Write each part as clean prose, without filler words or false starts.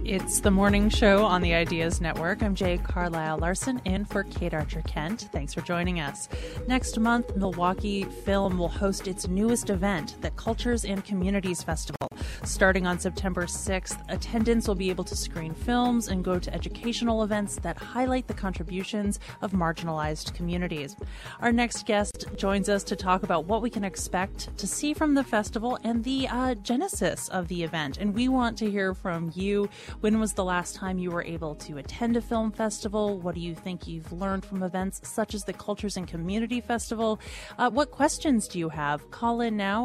It's the morning show on the Ideas Network. I'm Jay Carlisle Larson in for Kate Archer Kent. Thanks for joining us. Next month, Milwaukee Film will host its newest event, the Cultures and Communities Festival. Starting on September 6th, attendants will be able to screen films and go to educational events that highlight the contributions of marginalized communities. Our next guest joins us to talk about what we can expect to see from the festival and the genesis of the event. And we want to hear from you. When was the last time you were able to attend a film festival? What do you think you've learned from events such as the Cultures and Community Festival? What questions do you have? Call in now,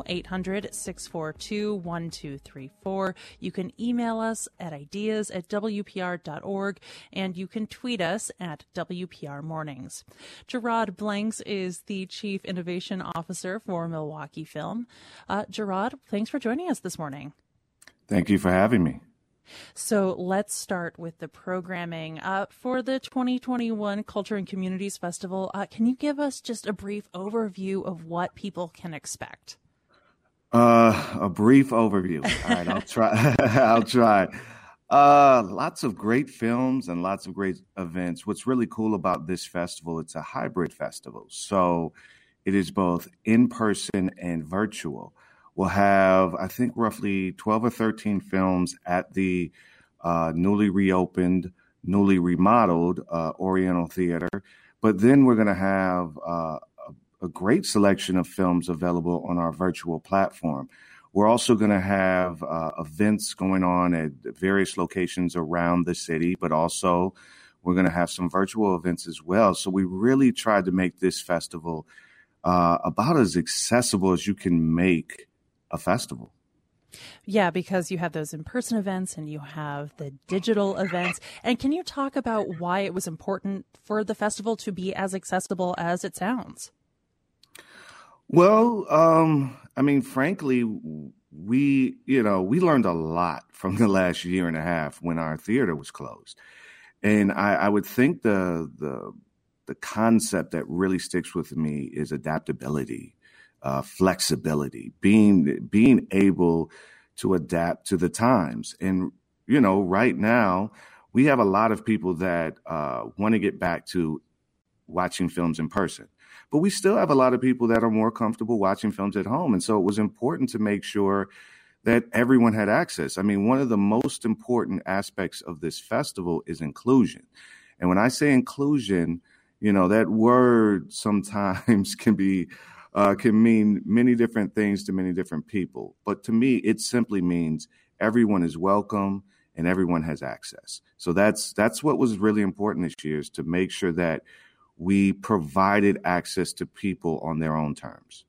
800-642-1234. You can email us at ideas@wpr.org, and you can tweet us at WPR Mornings. Gerard Blanks is the Chief Innovation Officer for Milwaukee Film. Gerard, thanks for joining us this morning. Thank you for having me. So let's start with the programming. For the 2021 Culture and Communities Festival, can you give us just a brief overview of what people can expect? A brief overview. All right, I'll try. I'll try. Lots of great films and lots of great events. What's really cool about this festival, it's a hybrid festival. So it is both in person and virtual. We'll have, I think, roughly 12 or 13 films at the newly reopened, newly remodeled Oriental Theater. But then we're going to have a great selection of films available on our virtual platform. We're also going to have events going on at various locations around the city, but also we're going to have some virtual events as well. So we really tried to make this festival about as accessible as you can make a festival. Yeah, because you have those in-person events and you have the digital events. And can you talk about why it was important for the festival to be as accessible as it sounds? Well, I mean, frankly, we learned a lot from the last year and a half when our theater was closed. And I would think the concept that really sticks with me is adaptability. Flexibility, being able to adapt to the times. And, right now we have a lot of people that want to get back to watching films in person, but we still have a lot of people that are more comfortable watching films at home. And so it was important to make sure that everyone had access. I mean, one of the most important aspects of this festival is inclusion. And when I say inclusion, that word sometimes can mean many different things to many different people. But to me, it simply means everyone is welcome and everyone has access. So that's what was really important this year, is to make sure that we provided access to people on their own terms.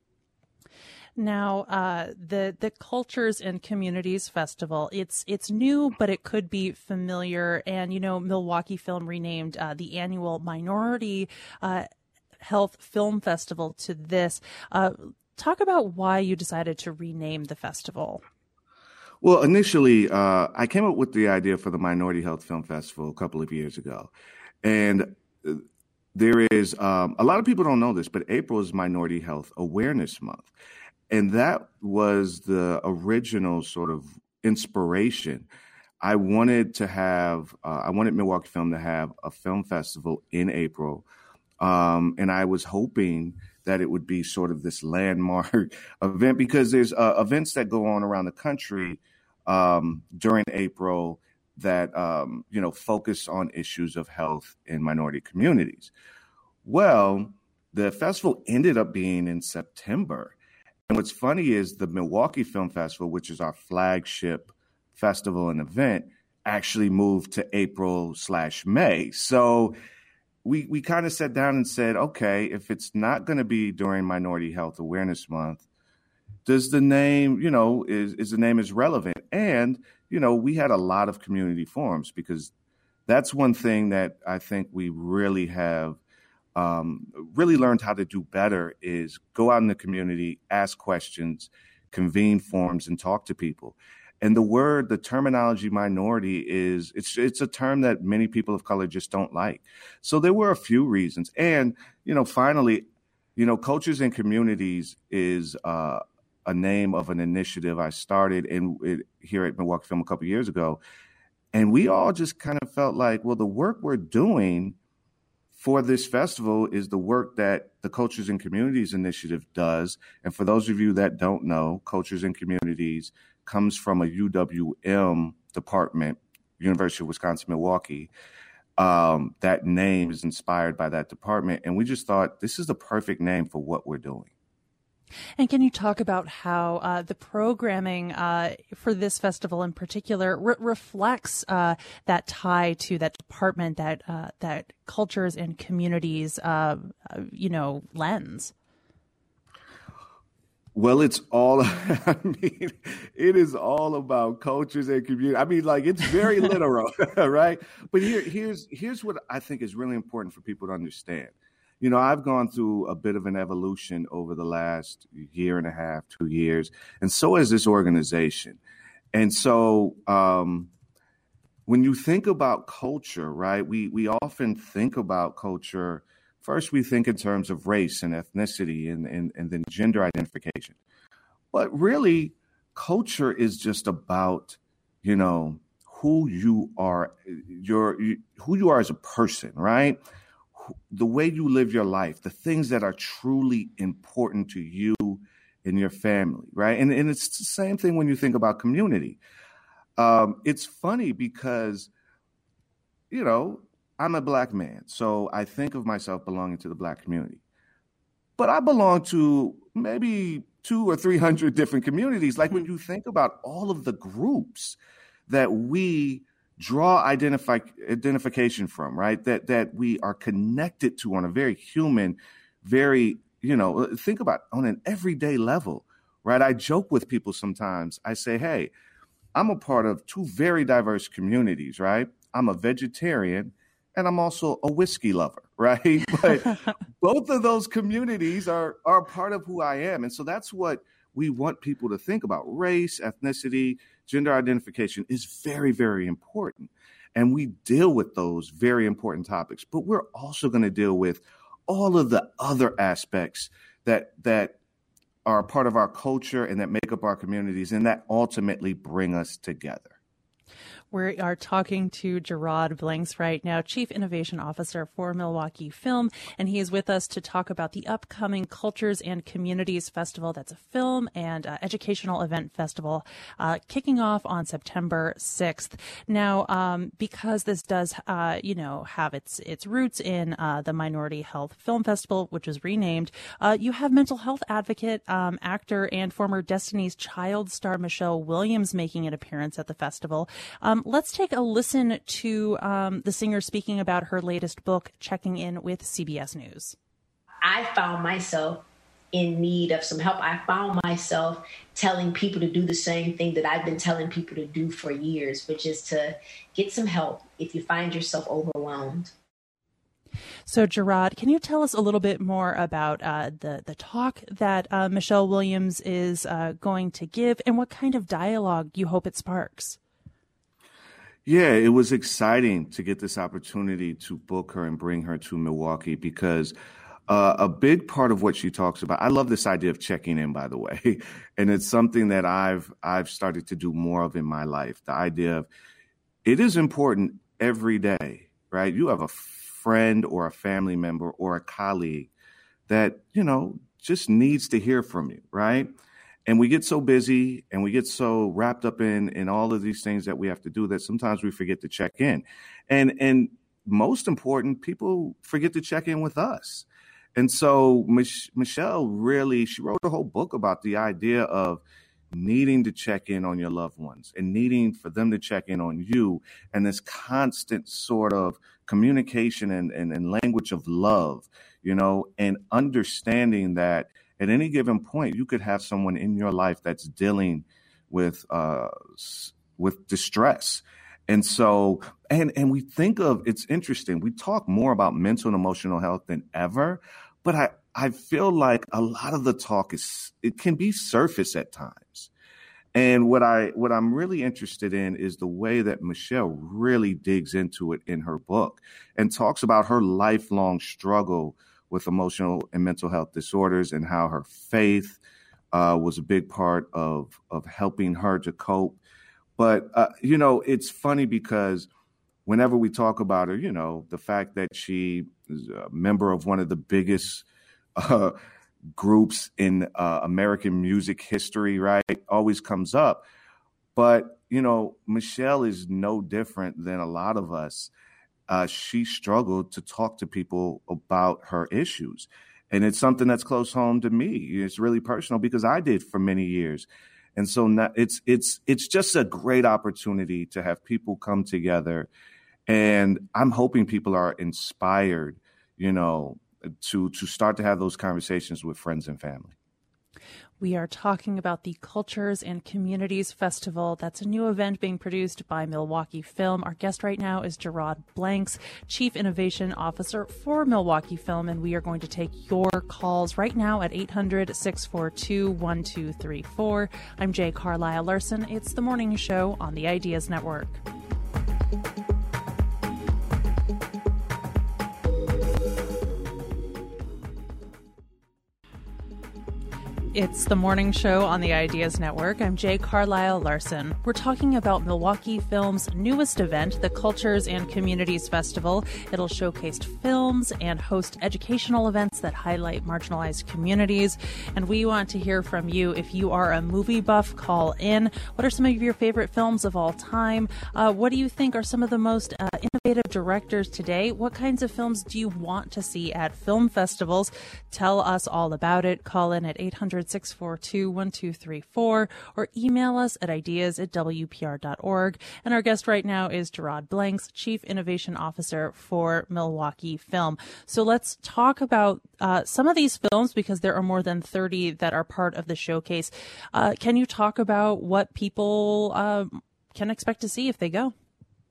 Now, the Cultures and Communities Festival, it's new, but it could be familiar. And, Milwaukee Film renamed the annual Minority Health Film Festival to this. Talk about why you decided to rename the festival. Well, initially, I came up with the idea for the Minority Health Film Festival a couple of years ago. And there is a lot of people don't know this, but April is Minority Health Awareness Month. And that was the original sort of inspiration. I wanted Milwaukee Film to have a film festival in April. And I was hoping that it would be sort of this landmark event, because there's events that go on around the country during April that, focus on issues of health in minority communities. Well, the festival ended up being in September. And what's funny is the Milwaukee Film Festival, which is our flagship festival and event, actually moved to April/May. So we kind of sat down and said, okay, if it's not going to be during Minority Health Awareness Month, does the name, is the name is relevant? And, we had a lot of community forums, because that's one thing that I think we really have really learned how to do better, is go out in the community, ask questions, convene forums, and talk to people. And the terminology minority it's a term that many people of color just don't like. So there were a few reasons. And, finally, Cultures and Communities is a name of an initiative I started here at Milwaukee Film a couple of years ago. And we all just kind of felt like, well, the work we're doing for this festival is the work that the Cultures and Communities Initiative does. And for those of you that don't know, Cultures and Communities comes from a UWM department, University of Wisconsin-Milwaukee. That name is inspired by that department. And we just thought this is the perfect name for what we're doing. And can you talk about how the programming for this festival in particular reflects that tie to that department, that Cultures and Communities, lens? Well, it is all about cultures and community. I mean, like, it's very literal, right? But here's what I think is really important for people to understand. You know, I've gone through a bit of an evolution over the last year and a half, 2 years, and so has this organization. And so when you think about culture, right, we often think about culture. First, we think in terms of race and ethnicity and then gender identification. But really, culture is just about, who you are, who you are as a person, right? The way you live your life, the things that are truly important to you and your family, right? And it's the same thing when you think about community. It's funny because, I'm a Black man, so I think of myself belonging to the Black community. But I belong to maybe 200 or 300 different communities. Like, when you think about all of the groups that we draw identification from, right? That we are connected to on a very human, very, think about on an everyday level, right? I joke with people sometimes. I say, hey, I'm a part of 2 very diverse communities, right? I'm a vegetarian and I'm also a whiskey lover, right? But both of those communities are part of who I am. And so that's what we want people to think about. Race, ethnicity, gender identification is very, very important. And we deal with those very important topics. But we're also going to deal with all of the other aspects that are part of our culture and that make up our communities and that ultimately bring us together. We are talking to Gerard Blanks right now, Chief Innovation Officer for Milwaukee Film, and he is with us to talk about the upcoming Cultures and Communities Festival. That's a film and educational event festival kicking off on September 6th. Now, because this does, have its roots in the Minority Health Film Festival, which was renamed, you have mental health advocate, actor, and former Destiny's Child star Michelle Williams making an appearance at the festival. Let's take a listen to the singer speaking about her latest book, Checking In with CBS News. I found myself in need of some help. I found myself telling people to do the same thing that I've been telling people to do for years, which is to get some help if you find yourself overwhelmed. So, Gerard, can you tell us a little bit more about the talk that Michelle Williams is going to give and what kind of dialogue you hope it sparks? Yeah, it was exciting to get this opportunity to book her and bring her to Milwaukee because a big part of what she talks about, I love this idea of checking in, by the way, and it's something that I've started to do more of in my life. The idea of it is important every day, right? You have a friend or a family member or a colleague that, just needs to hear from you, right? And we get so busy and we get so wrapped up in all of these things that we have to do that sometimes we forget to check in. And most important, people forget to check in with us. And so Michelle she wrote a whole book about the idea of needing to check in on your loved ones and needing for them to check in on you, and this constant sort of communication and language of love, and understanding that at any given point, you could have someone in your life that's dealing with distress. And so, and we think of, it's interesting, we talk more about mental and emotional health than ever, but I feel like a lot of the talk it can be surface at times. And what I'm really interested in is the way that Michelle really digs into it in her book and talks about her lifelong struggle with emotional and mental health disorders and how her faith was a big part of helping her to cope. But, it's funny because whenever we talk about her, the fact that she is a member of one of the biggest groups in American music history, right, always comes up. But, Michelle is no different than a lot of us. She struggled to talk to people about her issues. And it's something that's close home to me. It's really personal because I did for many years. And so now it's just a great opportunity to have people come together. And I'm hoping people are inspired, to start to have those conversations with friends and family. We are talking about the Cultures and Communities Festival. That's a new event being produced by Milwaukee Film. Our guest right now is Gerard Blanks, Chief Innovation Officer for Milwaukee Film, and we are going to take your calls right now at 800-642-1234. I'm Jay Carlisle Larson. It's the morning show on the Ideas Network. It's the morning show on the Ideas Network. I'm Jay Carlisle Larson. We're talking about Milwaukee Film's newest event, the Cultures and Communities Festival. It'll showcase films and host educational events that highlight marginalized communities. And we want to hear from you. If you are a movie buff, call in. What are some of your favorite films of all time? What do you think are some of the most innovative directors today? What kinds of films do you want to see at film festivals? Tell us all about it. Call in at 800-642-1234 or email us at ideas@wpr.org. And our guest right now is Gerard Blanks, Chief Innovation Officer for Milwaukee Film. So let's talk about some of these films because there are more than 30 that are part of the showcase. Can you talk about what people can expect to see if they go?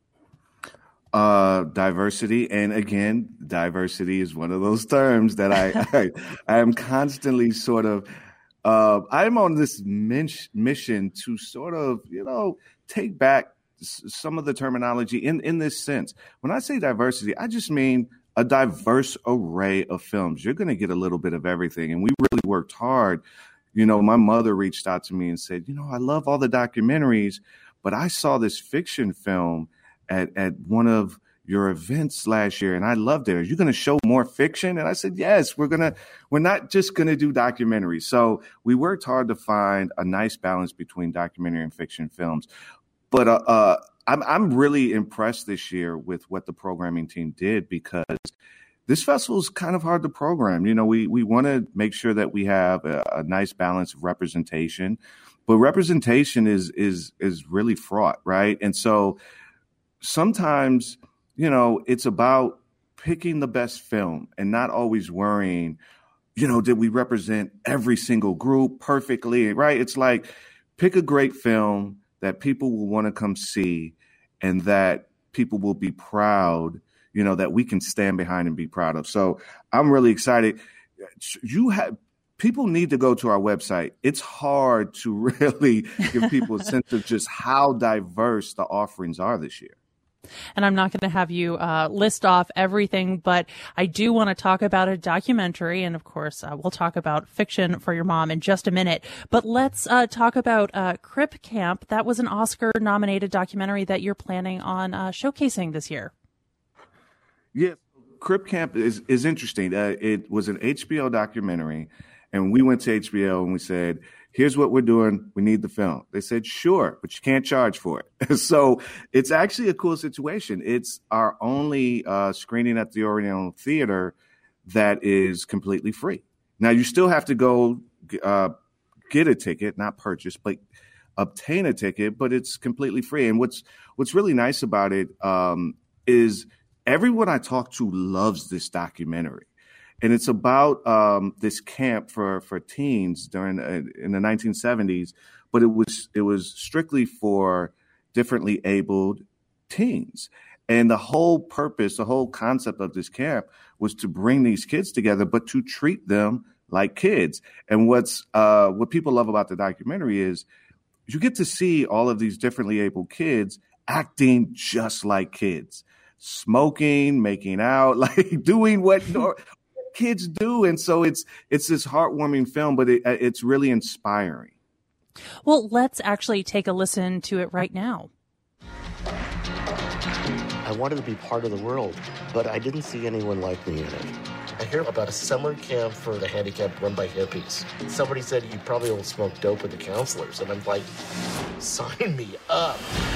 Diversity. And again, diversity is one of those terms that I am constantly sort of, I'm on this mission to sort of, take back some of the terminology in this sense. When I say diversity, I just mean a diverse array of films. You're going to get a little bit of everything. And we really worked hard. My mother reached out to me and said, I love all the documentaries, but I saw this fiction film at one of your events last year, and I loved it. Are you going to show more fiction? And I said, yes, we're not just going to do documentaries. So we worked hard to find a nice balance between documentary and fiction films. But I'm really impressed this year with what the programming team did because this festival is kind of hard to program. We want to make sure that we have a nice balance of representation, but representation is really fraught, right? And so sometimes, it's about picking the best film and not always worrying, did we represent every single group perfectly, right? It's like pick a great film that people will want to come see and that people will be proud, that we can stand behind and be proud of. So I'm really excited. People need to go to our website. It's hard to really give people a sense of just how diverse the offerings are this year. And I'm not going to have you list off everything, but I do want to talk about a documentary. And of course, we'll talk about fiction for your mom in just a minute. But let's talk about Crip Camp. That was an Oscar-nominated documentary that you're planning on showcasing this year. Yeah, Crip Camp is interesting. It was an HBO documentary. And we went to HBO and we said, here's what we're doing. We need the film. They said, sure, but you can't charge for it. So it's actually a cool situation. It's our only screening at the Oriental Theater that is completely free. Now, you still have to go get a ticket, not purchase, but obtain a ticket, but it's completely free. And what's really nice about it is everyone I talk to loves this documentary. And it's about this camp for teens during in the 1970s, but it was strictly for differently abled teens. And the whole purpose, the whole concept of this camp was to bring these kids together, but to treat them like kids. And what people love about the documentary is you get to see all of these differently abled kids acting just like kids, smoking, making out, like doing what kids do. And so it's this heartwarming film, but it's really inspiring. Well, let's actually take a listen to it right now. I wanted to be part of the world, but I didn't see anyone like me in it. I hear about a summer camp for the handicapped run by hippies. Somebody said you probably will smoke dope with the counselors, and I'm like, sign me up.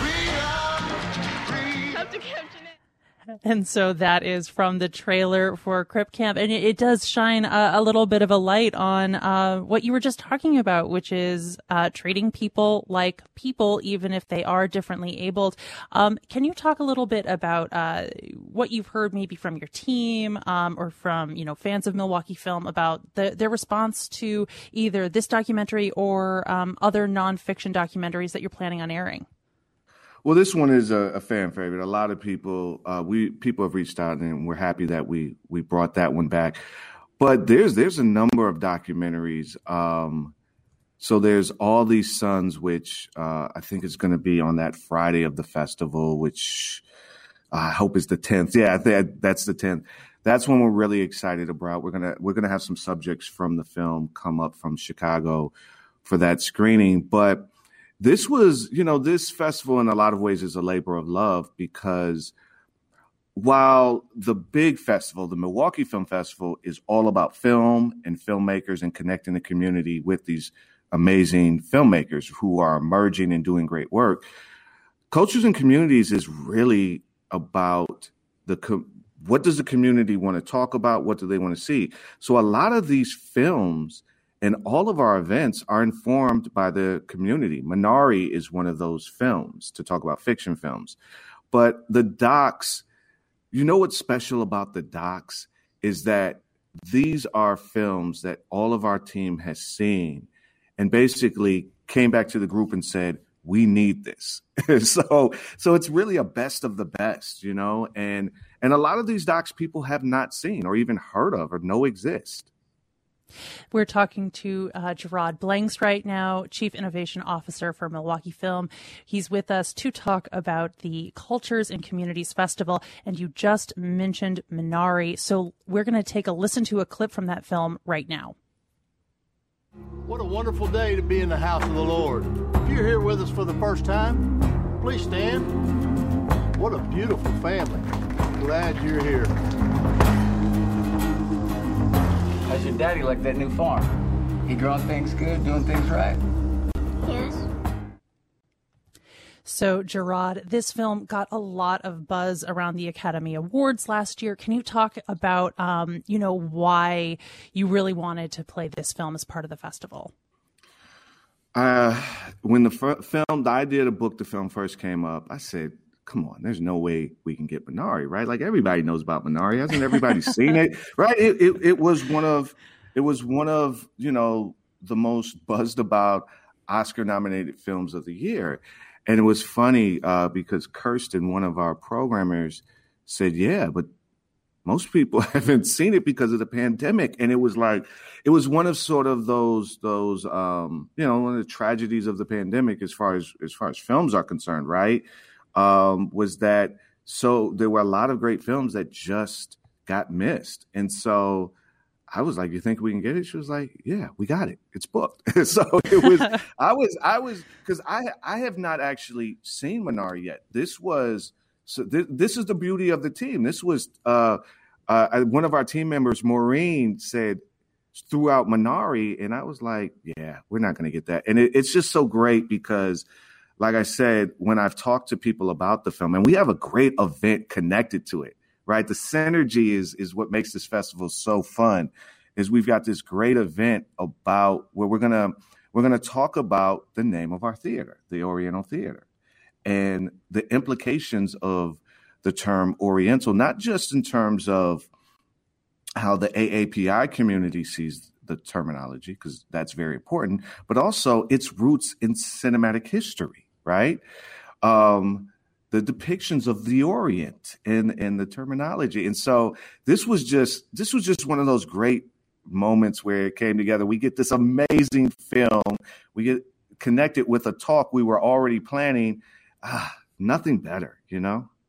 Have to caption it. And so that is from the trailer for Crip Camp. And it does shine a little bit of a light on what you were just talking about, which is treating people like people, even if they are differently abled. Can you talk a little bit about what you've heard maybe from your team or from, fans of Milwaukee Film about their response to either this documentary or other nonfiction documentaries that you're planning on airing? Well, this one is a fan favorite. A lot of people, people have reached out, and we're happy that we brought that one back. But there's a number of documentaries. So there's All These Sons, which I think is going to be on that Friday of the festival, which I hope is the 10th. Yeah, that's the 10th. That's one we're really excited about. We're gonna have some subjects from the film come up from Chicago for that screening, but. This was, this festival in a lot of ways is a labor of love because while the big festival, the Milwaukee Film Festival, is all about film and filmmakers and connecting the community with these amazing filmmakers who are emerging and doing great work, Cultures and Communities is really about what does the community want to talk about? What do they want to see? So a lot of these films and all of our events are informed by the community. Minari is one of those films to talk about fiction films. But the docs, what's special about the docs is that these are films that all of our team has seen and basically came back to the group and said, we need this. So it's really a best of the best, and a lot of these docs people have not seen or even heard of or know exist. We're talking to Gerard Blanks right now, Chief Innovation Officer for Milwaukee Film. He's with us to talk about the Cultures and Communities Festival, and you just mentioned Minari. So we're going to take a listen to a clip from that film right now. What a wonderful day to be in the house of the Lord. If you're here with us for the first time, please stand. What a beautiful family. Glad you're here. How's your daddy like that new farm? He growing things good, doing things right? Yes. So, Gerard, this film got a lot of buzz around the Academy Awards last year. Can you talk about, why you really wanted to play this film as part of the festival? When the idea to book the film first came up, I said, come on, there's no way we can get Minari, right? Like everybody knows about Minari. Hasn't everybody seen it? Right? It was one of the most buzzed about Oscar nominated films of the year. And it was funny because Kirsten, one of our programmers, said, yeah, but most people haven't seen it because of the pandemic. And it was one of sort of those one of the tragedies of the pandemic as far as films are concerned, right? Was that so there were a lot of great films that just got missed. And so I was like, you think we can get it? She was like, yeah, we got it. It's booked. So it was, I was, because I have not actually seen Minari yet. This is the beauty of the team. This was, one of our team members, Maureen, said throughout Minari, and I was like, yeah, we're not going to get that. And it's just so great because, like I said, when I've talked to people about the film, and we have a great event connected to it, right? The synergy is what makes this festival so fun, is we've got this great event about where we're gonna talk about the name of our theater, the Oriental Theater, and the implications of the term Oriental, not just in terms of how the AAPI community sees the terminology, because that's very important, but also its roots in cinematic history, right? The depictions of the Orient and the terminology. And so this was just one of those great moments where it came together. We get this amazing film. We get connected with a talk we were already planning. Nothing better, you know?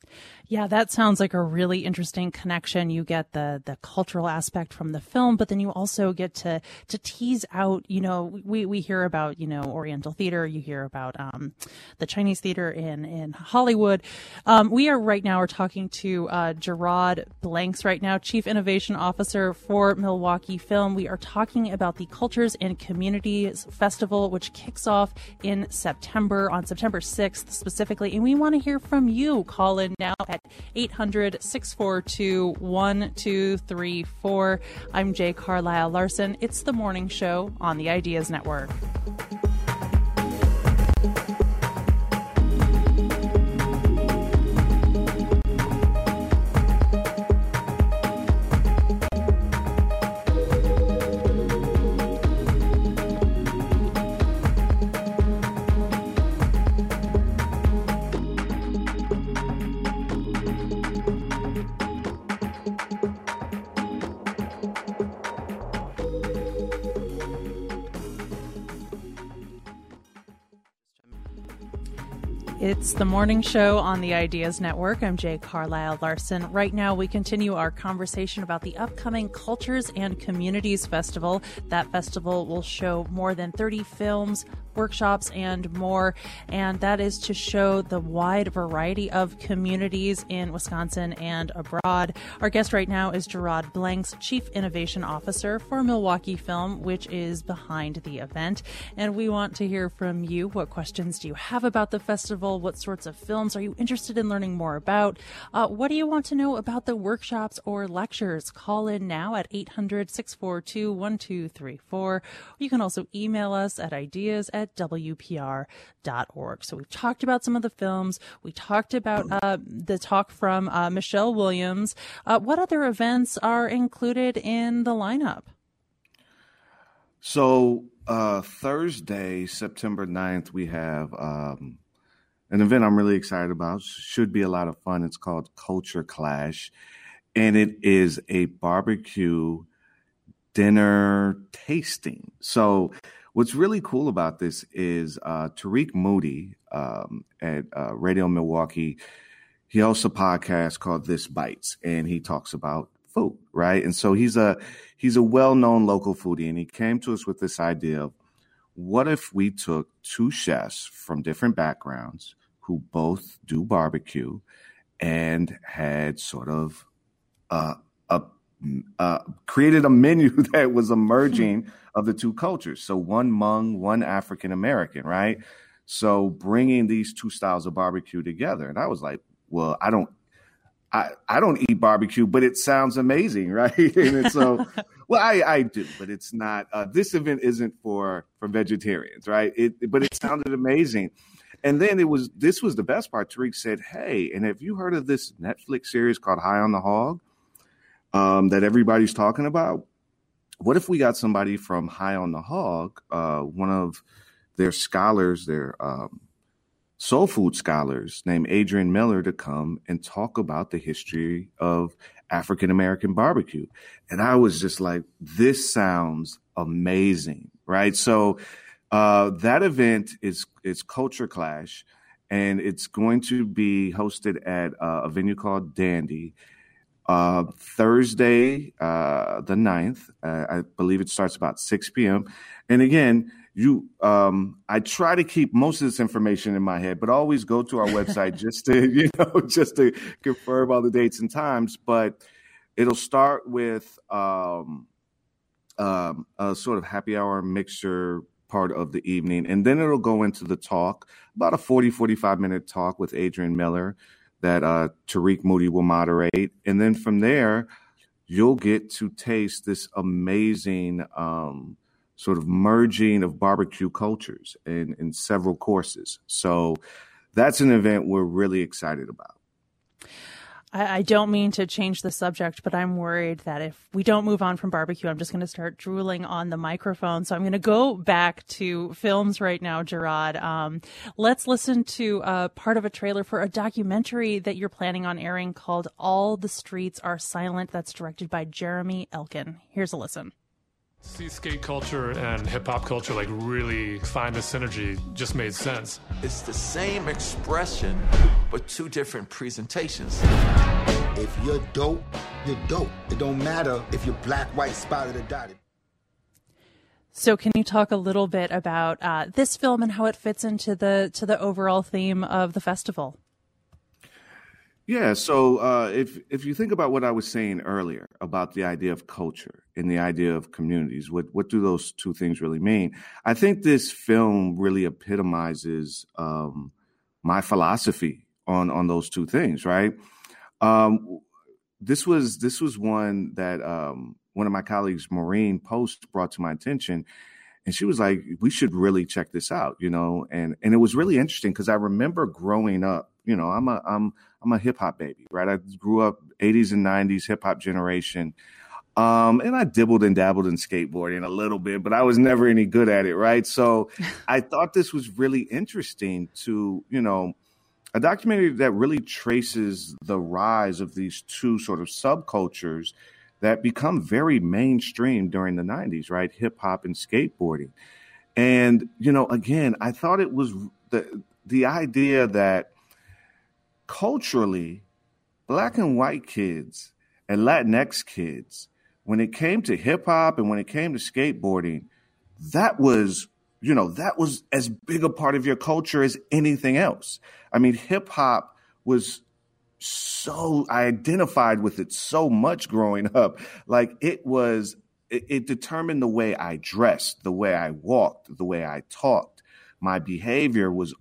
Yeah, that sounds like a really interesting connection. You get the cultural aspect from the film, but then you also get to tease out, we hear about, Oriental theater, you hear about the Chinese theater in Hollywood. We are right now, we're talking to Gerard Blanks right now, Chief Innovation Officer for Milwaukee Film. We are talking about the Cultures and Communities Festival, which kicks off on September 6th specifically. And we want to hear from you. Call in now at 800-642-1234. I'm Jay Carlisle Larson. It's the morning show on the Ideas Network. It's the morning show on the Ideas Network. I'm Jay Carlisle Larson. Right now, we continue our conversation about the upcoming Cultures and Communities Festival. That festival will show more than 30 films, workshops, and more. And that is to show the wide variety of communities in Wisconsin and abroad. Our guest right now is Gerard Blanks, Chief Innovation Officer for Milwaukee Film, which is behind the event. And we want to hear from you. What questions do you have about the festival? What sorts of films are you interested in learning more about? What do you want to know about the workshops or lectures? Call in now at 800-642-1234. You can also email us at ideas@wpr.org. So we've talked about some of the films. We talked about the talk from Michelle Williams. What other events are included in the lineup? So Thursday, September 9th, we have an event I'm really excited about. Should be a lot of fun. It's called Culture Clash, and it is a barbecue dinner tasting. So what's really cool about this is Tariq Moody at Radio Milwaukee, he hosts a podcast called This Bites, and he talks about food, right? And so he's a well-known local foodie, and he came to us with this idea of, what if we took two chefs from different backgrounds who both do barbecue and had sort of created a menu that was a merging of the two cultures. So one Hmong, one African American, right? So bringing these two styles of barbecue together. And I was like, well, I don't eat barbecue, but it sounds amazing, right? And so, well, I do, but it's not. This event isn't for vegetarians, right? But it sounded amazing. And then this was the best part. Tariq said, "Hey, and have you heard of this Netflix series called High on the Hog that everybody's talking about? What if we got somebody from High on the Hog, one of their scholars, their soul food scholars named Adrian Miller, to come and talk about the history of African-American barbecue?" And I was just like, this sounds amazing, right? So that event is Culture Clash, and it's going to be hosted at a venue called Dandy. Thursday, the 9th, I believe it starts about 6 p.m. And again, I try to keep most of this information in my head, but always go to our website just to confirm all the dates and times. But it'll start with a sort of happy hour mixture part of the evening, and then it'll go into the talk, about a 45-minute talk with Adrian Miller that Tariq Moody will moderate. And then from there, you'll get to taste this amazing sort of merging of barbecue cultures in several courses. So that's an event we're really excited about. I don't mean to change the subject, but I'm worried that if we don't move on from barbecue, I'm just going to start drooling on the microphone. So I'm going to go back to films right now, Gerard. Let's listen to part of a trailer for a documentary that you're planning on airing called All the Streets Are Silent. That's directed by Jeremy Elkin. Here's a listen. See skate culture and hip-hop culture like really find the synergy just made sense. It's the same expression, but two different presentations. If you're dope, you're dope. It don't matter if you're black, white, spotted, or dotted. So can you talk a little bit about this film and how it fits into the overall theme of the festival? Yeah, so if you think about what I was saying earlier about the idea of culture and the idea of communities, what do those two things really mean? I think this film really epitomizes my philosophy on those two things, right? This was one that one of my colleagues, Maureen Post, brought to my attention. And she was like, we should really check this out, you know? And it was really interesting because I remember growing up, you know, I'm a hip hop baby, right? I grew up 80s and 90s hip hop generation. And I dibbled and dabbled in skateboarding a little bit, but I was never any good at it, right? So I thought this was really interesting to, you know, a documentary that really traces the rise of these two sort of subcultures that become very mainstream during the 90s, right? Hip hop and skateboarding. And, you know, again, I thought it was the idea that culturally, black and white kids and Latinx kids, when it came to hip hop and when it came to skateboarding, that was as big a part of your culture as anything else. I mean, hip hop was I identified with it so much growing up. Like it determined the way I dressed, the way I walked, the way I talked. My behavior was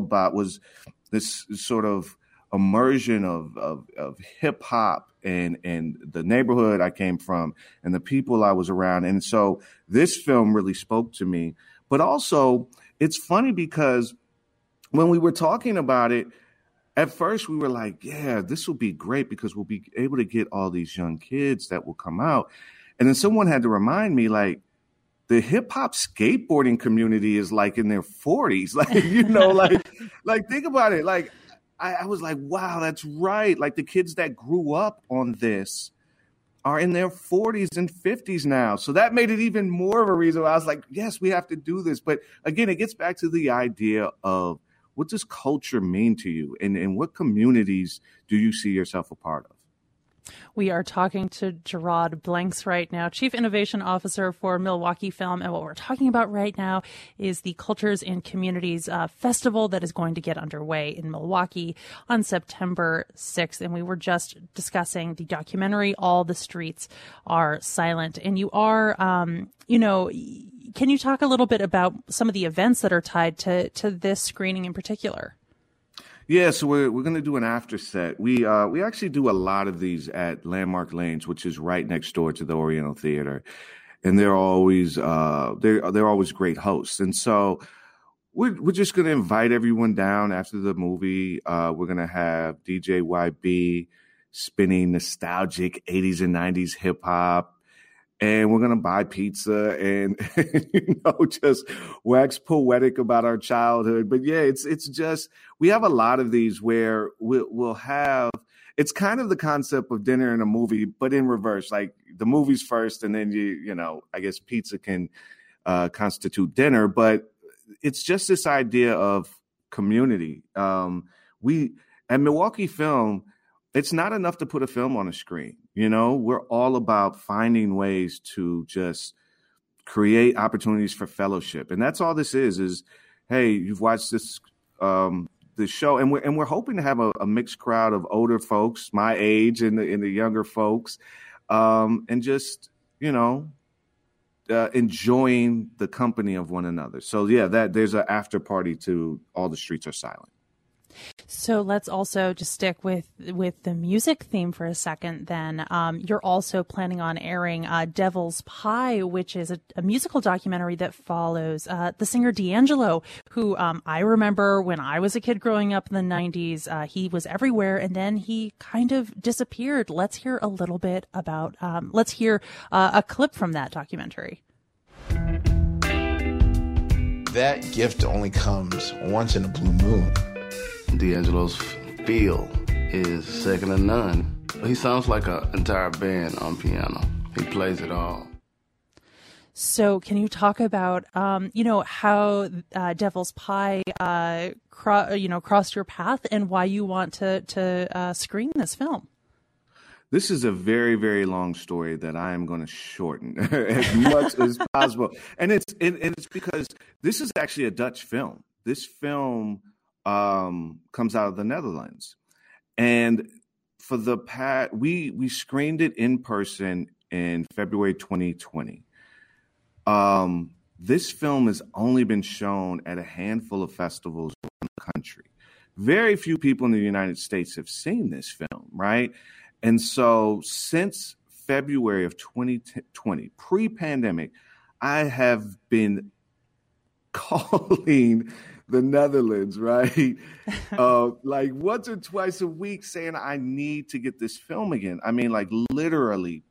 this sort of immersion of hip hop and the neighborhood I came from and the people I was around. And so this film really spoke to me. But also, it's funny because when we were talking about it, at first we were like, yeah, this will be great because we'll be able to get all these young kids that will come out. And then someone had to remind me, like, the hip hop skateboarding community is like in their 40s. Like, you know, like think about it. Like, I was like, wow, that's right. Like the kids that grew up on this are in their 40s and 50s now. So that made it even more of a reason why I was like, yes, we have to do this. But again, it gets back to the idea of what does culture mean to you and what communities do you see yourself a part of? We are talking to Gerard Blanks right now, Chief Innovation Officer for Milwaukee Film. And what we're talking about right now is the Cultures and Communities Festival that is going to get underway in Milwaukee on September 6th. And we were just discussing the documentary, All the Streets Are Silent. And you are, can you talk a little bit about some of the events that are tied to this screening in particular? Yeah, so we're going to do an after set. We actually do a lot of these at Landmark Lanes, which is right next door to the Oriental Theater, and they're always they're always great hosts. And so we're just going to invite everyone down after the movie. We're going to have DJ YB spinning nostalgic 80s and 90s hip hop. And we're going to buy pizza and, just wax poetic about our childhood. But yeah, it's just, we have a lot of these where we'll have, it's kind of the concept of dinner and a movie, but in reverse, like the movie's first and then I guess pizza can constitute dinner, but it's just this idea of community. We at Milwaukee Film, it's not enough to put a film on a screen. We're all about finding ways to just create opportunities for fellowship. And that's all this is, hey, you've watched this show, and we're hoping to have a mixed crowd of older folks, my age and the younger folks, and just, enjoying the company of one another. So yeah, there's an after party to All the Streets Are Silent. So let's also just stick with the music theme for a second then. You're also planning on airing Devil's Pie, which is a musical documentary that follows the singer D'Angelo, who I remember when I was a kid growing up in the 90s. He was everywhere, and then he kind of disappeared. Let's hear a little bit about, let's hear a clip from that documentary. That gift only comes once in a blue moon. D'Angelo's feel is second to none. He sounds like an entire band on piano. He plays it all. So can you talk about, how Devil's Pie, crossed your path and why you want to screen this film? This is a very, very long story that I am going to shorten as much as possible. And it's because this is actually a Dutch film. This film comes out of the Netherlands. And for the past, we screened it in person in February 2020. This film has only been shown at a handful of festivals around the country. Very few people in the United States have seen this film, right? And so since February of 2020, pre-pandemic, I have been calling the Netherlands, right? Like once or twice a week saying, I need to get this film again. I mean, like literally,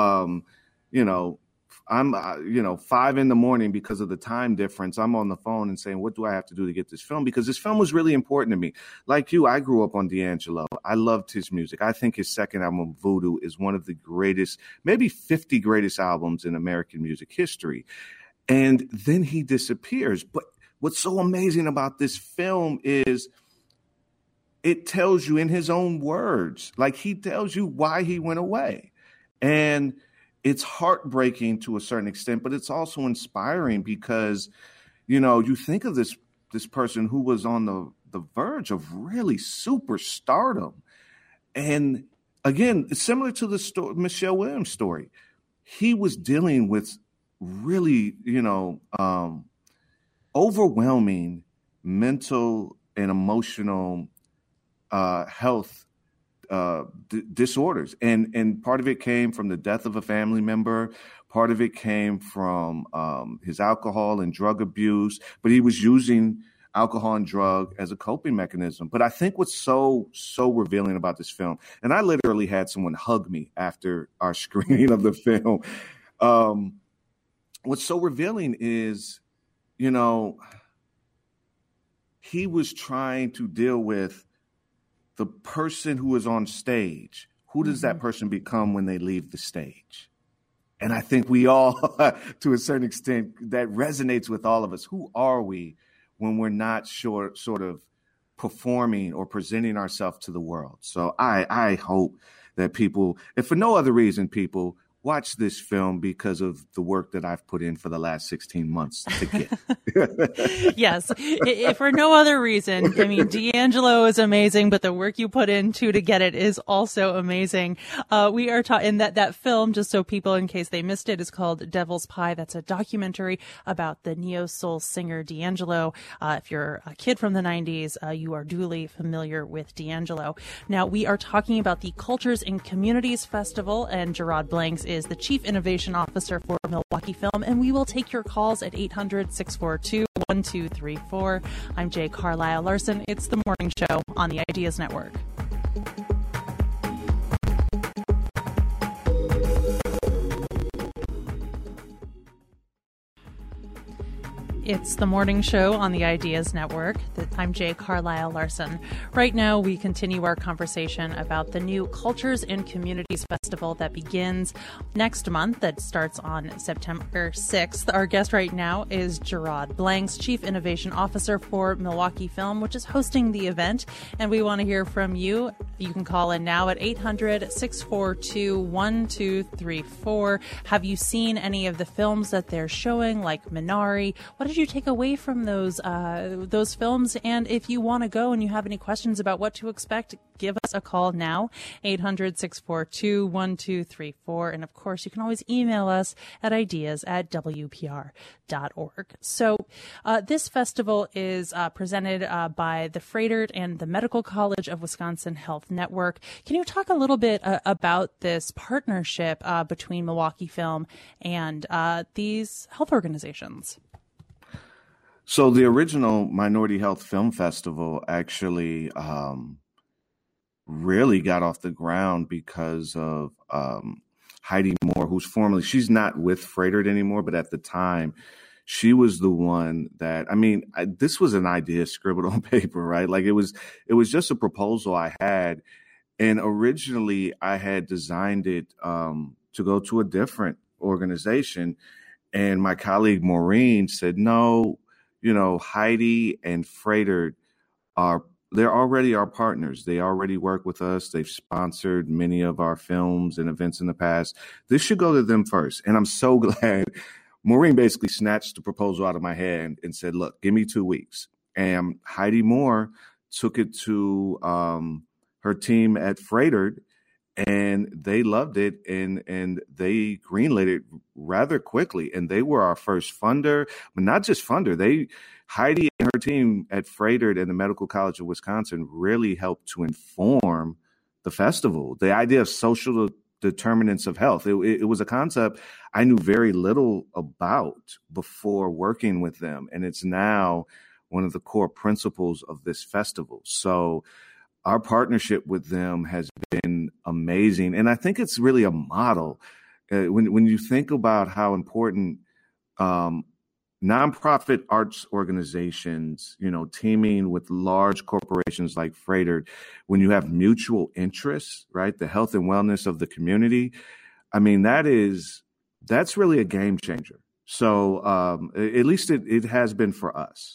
I'm, 5 a.m. because of the time difference. I'm on the phone and saying, what do I have to do to get this film? Because this film was really important to me. Like you, I grew up on D'Angelo. I loved his music. I think his second album, Voodoo, is one of the greatest, maybe 50 greatest albums in American music history. And then he disappears. But what's so amazing about this film is it tells you in his own words, like he tells you why he went away. And it's heartbreaking to a certain extent, but it's also inspiring because, you think of this person who was on the verge of really superstardom. And again, it's similar to the Michelle Williams story. He was dealing with really, overwhelming mental and emotional health disorders. And part of it came from the death of a family member. Part of it came from his alcohol and drug abuse, but he was using alcohol and drug as a coping mechanism. But I think what's so revealing about this film, and I literally had someone hug me after our screening of the film. What's so revealing is, he was trying to deal with the person who is on stage. Who does that person become when they leave the stage? And I think we all, to a certain extent, that resonates with all of us. Who are we when we're not sort of performing or presenting ourselves to the world? So I hope that people, if for no other reason, people watch this film because of the work that I've put in for the last 16 months to get. Yes. If for no other reason, I mean, D'Angelo is amazing, but the work you put into to get it is also amazing. We are talking that film, just so people, in case they missed it, is called Devil's Pie. That's a documentary about the neo-soul singer D'Angelo. If you're a kid from the 90s, you are duly familiar with D'Angelo. Now, we are talking about the Cultures and Communities Festival, and Gerard Blanks is the Chief Innovation Officer for Milwaukee Film, and we will take your calls at 800-642-1234. I'm Jay Carlisle Larson. It's the morning show on the Ideas Network. It's the morning show on the Ideas Network. I'm Jay Carlisle Larson. Right now, we continue our conversation about the new Cultures and Communities Festival that begins next month, that starts on September 6th. Our guest right now is Gerard Blanks, Chief Innovation Officer for Milwaukee Film, which is hosting the event. And we want to hear from you. You can call in now at 800-642-1234. Have you seen any of the films that they're showing, like Minari? What did you take away from those films? And if you want to go and you have any questions about what to expect, give us a call now, 800-642-1234. And of course, you can always email us at ideas@wpr.org. So this festival is presented by the Froedtert and the Medical College of Wisconsin Health Network. Can you talk a little bit about this partnership between Milwaukee Film and these health organizations? So the original Minority Health Film Festival actually really got off the ground because of Heidi Moore, who's formerly, she's not with Froedtert anymore, but at the time, she was the one that, this was an idea scribbled on paper, right? Like it was just a proposal I had. And originally I had designed it to go to a different organization. And my colleague Maureen said, no, Heidi and Fredert they're already our partners. They already work with us. They've sponsored many of our films and events in the past. This should go to them first. And I'm so glad Maureen basically snatched the proposal out of my hand and said, look, give me 2 weeks. And Heidi Moore took it to her team at Fredert, and they loved it, and they greenlit it rather quickly. And they were our first funder, but not just funder. Heidi and her team at Fredert and the Medical College of Wisconsin really helped to inform the festival. The idea of social determinants of health. It was a concept I knew very little about before working with them, and it's now one of the core principles of this festival. So our partnership with them has been amazing, and I think it's really a model. When you think about how important nonprofit arts organizations, teaming with large corporations like Fredert, when you have mutual interests, right, the health and wellness of the community, I mean, that's really a game changer. So at least it has been for us.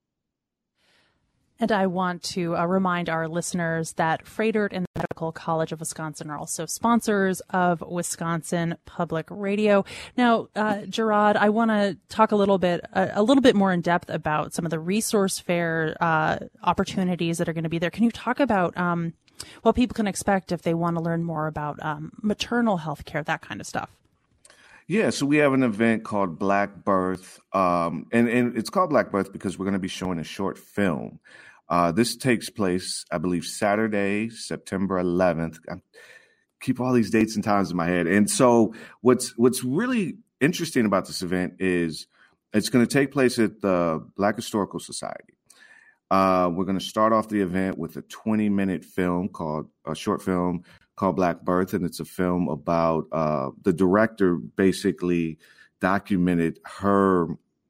And I want to remind our listeners that Fredert and the Medical College of Wisconsin are also sponsors of Wisconsin Public Radio. Now, Gerard, I want to talk a little bit more in depth about some of the resource fair opportunities that are going to be there. Can you talk about what people can expect if they want to learn more about maternal health care, that kind of stuff? Yeah, so we have an event called Black Birth, and it's called Black Birth because we're going to be showing a short film. This takes place, I believe, Saturday, September 11th. I keep all these dates and times in my head. And so what's really interesting about this event is it's going to take place at the Black Historical Society. We're going to start off the event with a 20-minute short film called Black Birth, and it's a film about the director basically documented her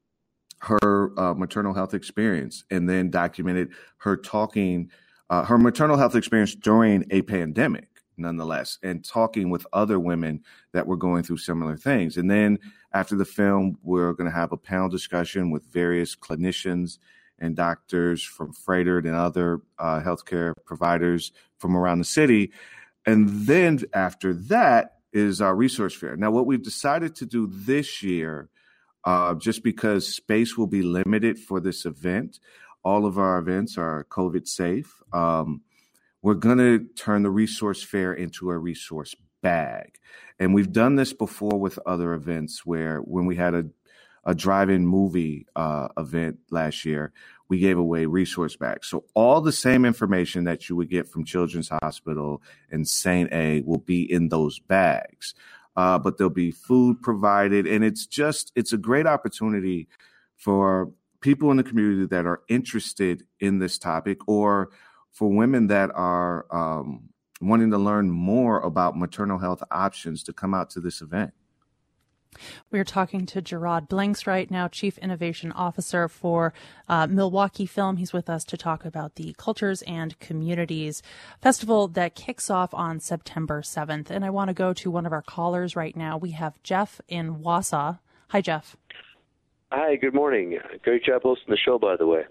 maternal health experience, and then documented her her maternal health experience during a pandemic, nonetheless, and talking with other women that were going through similar things. And then after the film, we're going to have a panel discussion with various clinicians and doctors from Fredert and other healthcare providers from around the city. And then after that is our resource fair. Now, what we've decided to do this year, just because space will be limited for this event, all of our events are COVID safe. We're going to turn the resource fair into a resource bag. And we've done this before with other events where when we had a drive-in movie event last year, we gave away resource bags. So all the same information that you would get from Children's Hospital and St. A will be in those bags. But there'll be food provided. And it's a great opportunity for people in the community that are interested in this topic, or for women that are wanting to learn more about maternal health options to come out to this event. We're talking to Gerard Blinks right now, Chief Innovation Officer for Milwaukee Film. He's with us to talk about the Cultures and Communities Festival that kicks off on September 7th. And I want to go to one of our callers right now. We have Jeff in Wausau. Hi, Jeff. Hi, good morning. Great job hosting the show, by the way.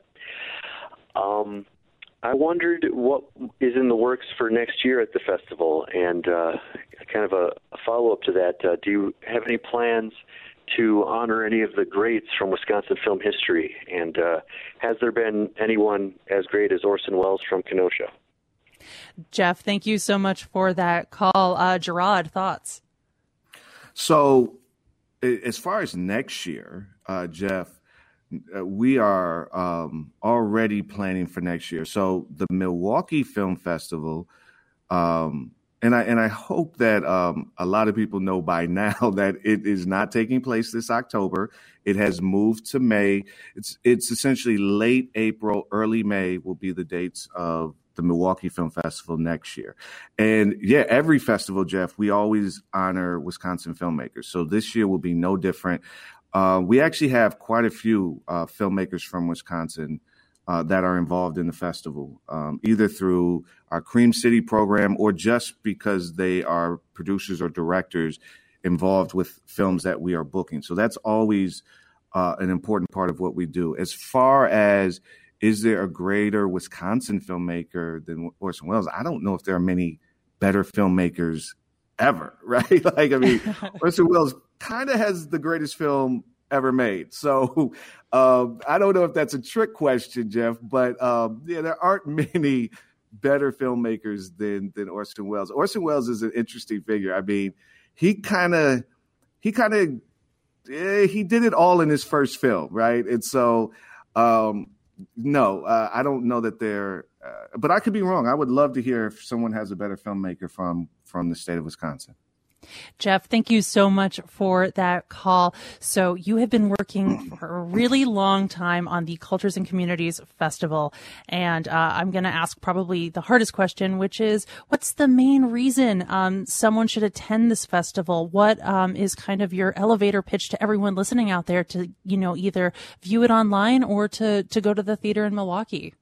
I wondered what is in the works for next year at the festival, and kind of a follow-up to that. Do you have any plans to honor any of the greats from Wisconsin film history? And has there been anyone as great as Orson Welles from Kenosha? Jeff, thank you so much for that call. Gerard, thoughts? So as far as next year, Jeff, we are already planning for next year. So the Milwaukee Film Festival, and I hope that a lot of people know by now that it is not taking place this October. It has moved to May. It's essentially late April, early May will be the dates of the Milwaukee Film Festival next year. And yeah, every festival, Jeff, we always honor Wisconsin filmmakers. So this year will be no different. We actually have quite a few filmmakers from Wisconsin that are involved in the festival, either through our Cream City program or just because they are producers or directors involved with films that we are booking. So that's always an important part of what we do. As far as, is there a greater Wisconsin filmmaker than Orson Welles? I don't know if there are many better filmmakers ever, right? Like, I mean, Orson Welles kind of has the greatest film ever made. So I don't know if that's a trick question, Jeff, but there aren't many better filmmakers than Orson Welles. Orson Welles is an interesting figure. I mean, he did it all in his first film, right? And so, no, I don't know that they're, but I could be wrong. I would love to hear if someone has a better filmmaker from the state of Wisconsin. Jeff, thank you so much for that call. So you have been working for a really long time on the Cultures and Communities Festival. And I'm going to ask probably the hardest question, which is, what's the main reason someone should attend this festival? What is kind of your elevator pitch to everyone listening out there to, either view it online or to go to the theater in Milwaukee?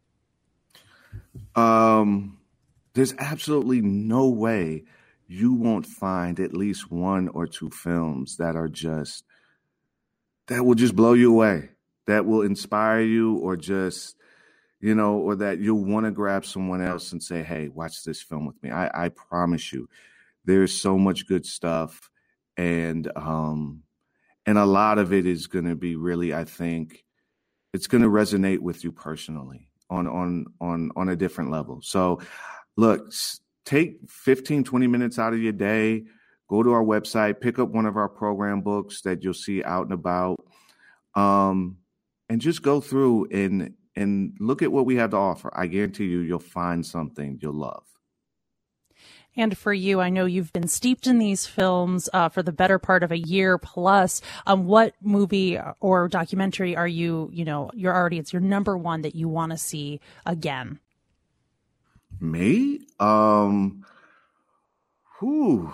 There's absolutely no way you won't find at least one or two films that will just blow you away, that will inspire you, or just, or that you'll want to grab someone else and say, hey, watch this film with me. I promise you, there's so much good stuff. And a lot of it is going to be really, I think, it's going to resonate with you personally on a different level. So look, take 15, 20 minutes out of your day, go to our website, pick up one of our program books that you'll see out and about, and just go through and look at what we have to offer. I guarantee you'll find something you'll love. And for you, I know you've been steeped in these films for the better part of a year plus. What movie or documentary are it's your number one that you want to see again? Me? I'm putting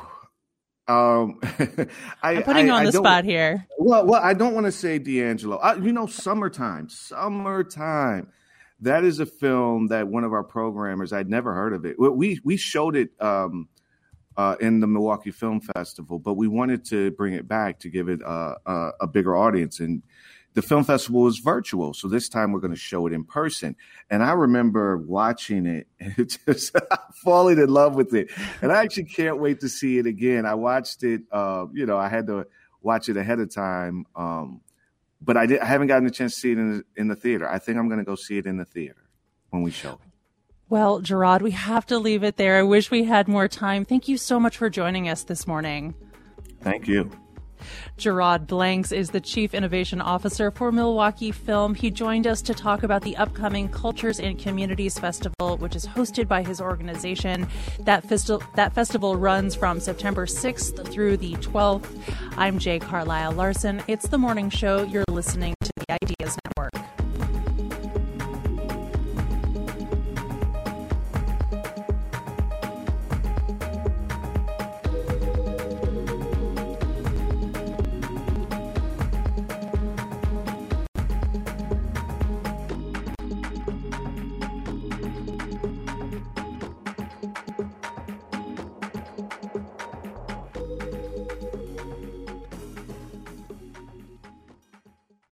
you on the spot here. Well, I don't want to say D'Angelo. Summertime. That is a film that one of our programmers, I'd never heard of it. We showed it in the Milwaukee Film Festival, but we wanted to bring it back to give it a bigger audience. And the film festival was virtual, so this time we're going to show it in person. And I remember watching it and just falling in love with it. And I actually can't wait to see it again. I watched it, I had to watch it ahead of time, but I haven't gotten a chance to see it in the theater. I think I'm going to go see it in the theater when we show it. Well, Gerard, we have to leave it there. I wish we had more time. Thank you so much for joining us this morning. Thank you. Gerard Blanks is the Chief Innovation Officer for Milwaukee Film. He joined us to talk about the upcoming Cultures and Communities Festival, which is hosted by his organization. That festival runs from September 6th through the 12th. I'm Jay Carlisle Larson. It's The Morning Show. You're listening to the Ideas